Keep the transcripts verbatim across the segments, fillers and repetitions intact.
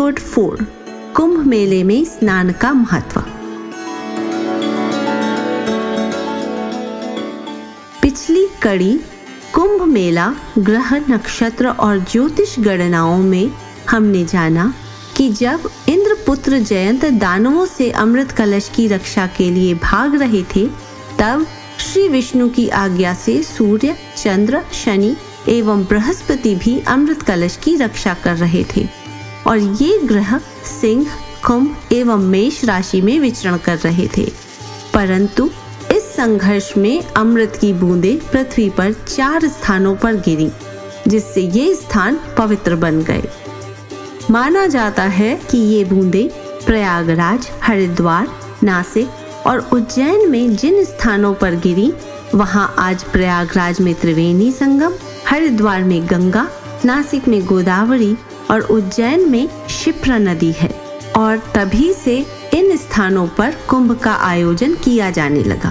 Episode four, कुंभ मेले में स्नान का महत्व। पिछली कड़ी कुंभ मेला, ग्रह, नक्षत्र और ज्योतिष गणनाओं में हमने जाना कि जब इंद्रपुत्र जयंत दानवों से अमृत कलश की रक्षा के लिए भाग रहे थे, तब श्री विष्णु की आज्ञा से सूर्य, चंद्र, शनि एवं बृहस्पति भी अमृत कलश की रक्षा कर रहे थे और ये ग्रह सिंह, कुंभ एवं मेष राशि में विचरण कर रहे थे। परंतु इस संघर्ष में अमृत की बूंदें पृथ्वी पर चार स्थानों पर गिरी, जिससे ये स्थान पवित्र बन गए। माना जाता है कि ये बूंदें प्रयागराज, हरिद्वार, नासिक और उज्जैन में जिन स्थानों पर गिरी, वहां आज प्रयागराज में त्रिवेणी संगम, हरिद्वार में गंगा, नासिक में गोदावरी और उज्जैन में क्षिप्रा नदी है और तभी से इन स्थानों पर कुंभ का आयोजन किया जाने लगा।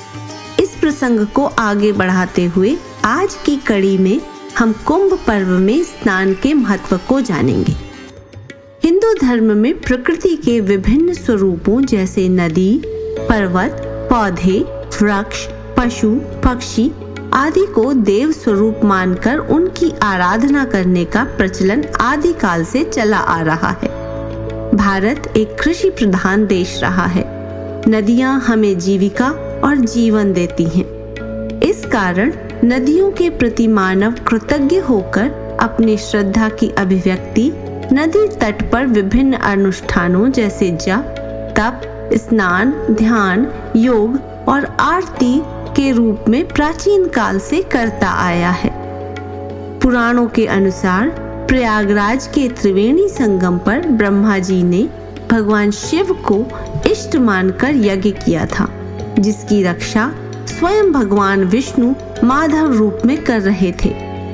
इस प्रसंग को आगे बढ़ाते हुए आज की कड़ी में हम कुंभ पर्व में स्नान के महत्व को जानेंगे। हिंदू धर्म में प्रकृति के विभिन्न स्वरूपों जैसे नदी, पर्वत, पौधे, वृक्ष, पशु, पक्षी आदि को देव स्वरूप मानकर उनकी आराधना करने का प्रचलन आदि काल से चला आ रहा है। भारत एक कृषि प्रधान देश रहा है। नदियां हमें जीविका और जीवन देती हैं। इस कारण नदियों के प्रति मानव कृतज्ञ होकर अपनी श्रद्धा की अभिव्यक्ति नदी तट पर विभिन्न अनुष्ठानों जैसे जप, तप, स्नान, ध्यान, योग और आरती के रूप में प्राचीन काल से करता आया है। पुराणों के अनुसार प्रयागराज के त्रिवेणी संगम पर ब्रह्मा जी ने भगवान शिव को इष्ट मानकर यज्ञ किया था, जिसकी रक्षा स्वयं भगवान विष्णु माधव रूप में कर रहे थे।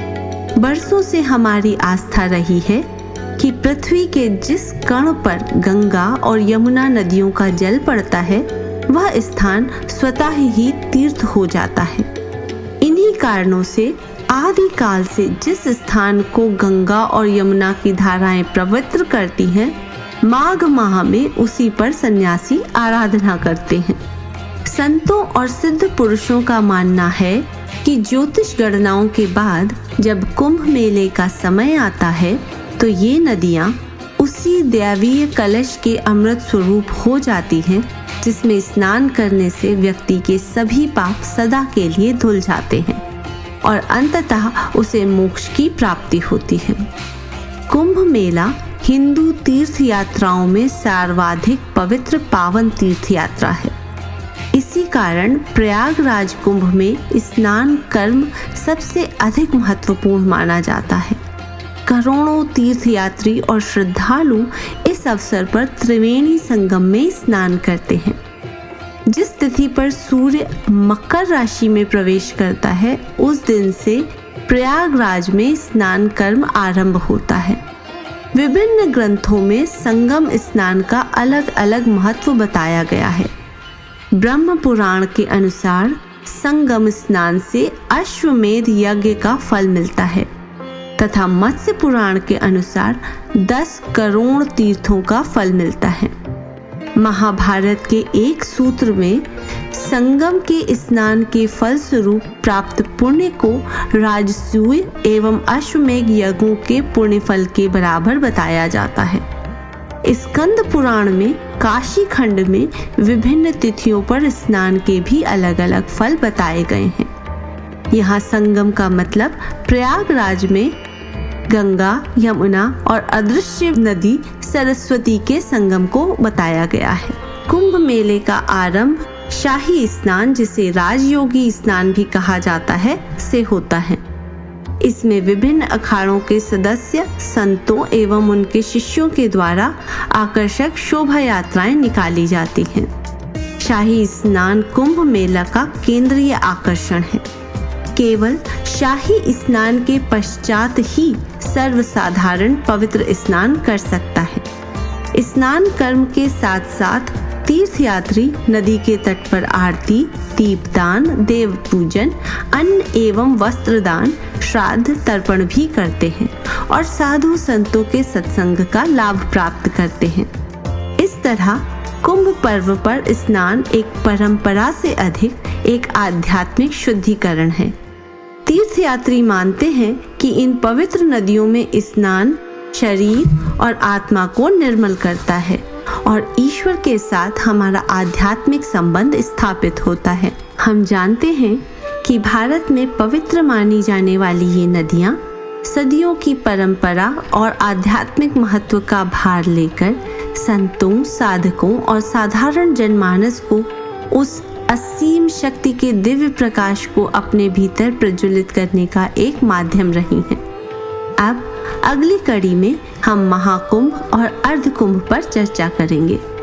बरसों से हमारी आस्था रही है कि पृथ्वी के जिस कण पर गंगा और यमुना नदियों का जल पड़ता है, वह स्थान स्वतः ही तीर्थ हो जाता है। इन्हीं कारणों से आदि काल से जिस स्थान को गंगा और यमुना की धाराएं पवित्र करती हैं, माघ माह में उसी पर सन्यासी आराधना करते हैं। संतों और सिद्ध पुरुषों का मानना है कि ज्योतिष गणनाओं के बाद जब कुंभ मेले का समय आता है, तो ये नदियां उसी दैवीय कलश के अमृत स्वरूप हो जाती हैं, जिसमें स्नान करने से व्यक्ति के सभी पाप सदा के लिए धुल जाते हैं और अंततः उसे मोक्ष की प्राप्ति होती है। कुंभ मेला हिंदू तीर्थ यात्राओं में सर्वाधिक पवित्र पावन तीर्थ यात्रा है। इसी कारण प्रयागराज कुंभ में स्नान कर्म सबसे अधिक महत्वपूर्ण माना जाता है। करोड़ों तीर्थयात्री और श्रद्धालु इस अवसर पर त्रिवेणी संगम में स्नान करते हैं। जिस तिथि पर सूर्य मकर राशि में प्रवेश करता है, उस दिन से प्रयागराज में स्नान कर्म आरंभ होता है। विभिन्न ग्रंथों में संगम स्नान का अलग अलग महत्व बताया गया है। ब्रह्म पुराण के अनुसार संगम स्नान से अश्वमेध यज्ञ का फल मिलता है तथा मत्स्य पुराण के अनुसार दस करोड़ तीर्थों का फल मिलता है। महाभारत के एक सूत्र में संगम के स्नान के फल स्वरूप प्राप्त पुण्य को राजसूय एवं अश्वमेध यज्ञों के पुण्य फल के बराबर बताया जाता है। स्कंद पुराण में काशी खंड में विभिन्न तिथियों पर स्नान के भी अलग अलग फल बताए गए हैं। यहाँ संगम का मतलब प्रयागराज में गंगा, यमुना और अदृश्य नदी सरस्वती के संगम को बताया गया है। कुंभ मेले का आरंभ शाही स्नान, जिसे राजयोगी स्नान भी कहा जाता है, से होता है। इसमें विभिन्न अखाड़ों के सदस्य, संतों एवं उनके शिष्यों के द्वारा आकर्षक शोभा यात्राएं निकाली जाती हैं। शाही स्नान कुंभ मेला का केंद्रीय आकर्षण है। केवल शाही स्नान के पश्चात ही सर्वसाधारण पवित्र स्नान कर सकता है। स्नान कर्म के साथ साथ तीर्थयात्री नदी के तट पर आरती, दीपदान, देव पूजन, अन्न एवं वस्त्र दान, श्राद्ध तर्पण भी करते हैं और साधु संतों के सत्संग का लाभ प्राप्त करते हैं। इस तरह कुंभ पर्व पर स्नान एक परंपरा से अधिक एक आध्यात्मिक शुद्धिकरण है। तीर्थयात्री मानते हैं कि इन पवित्र नदियों में स्नान शरीर और आत्मा को निर्मल करता है और ईश्वर के साथ हमारा आध्यात्मिक संबंध स्थापित होता है। हम जानते हैं कि भारत में पवित्र मानी जाने वाली ये नदियाँ सदियों की परंपरा और आध्यात्मिक महत्व का भार लेकर संतों, साधकों और साधारण जनमानस को उस असीम शक्ति के दिव्य प्रकाश को अपने भीतर प्रज्वलित करने का एक माध्यम रही हैं। अब अगली कड़ी में हम महाकुंभ और अर्धकुंभ पर चर्चा करेंगे।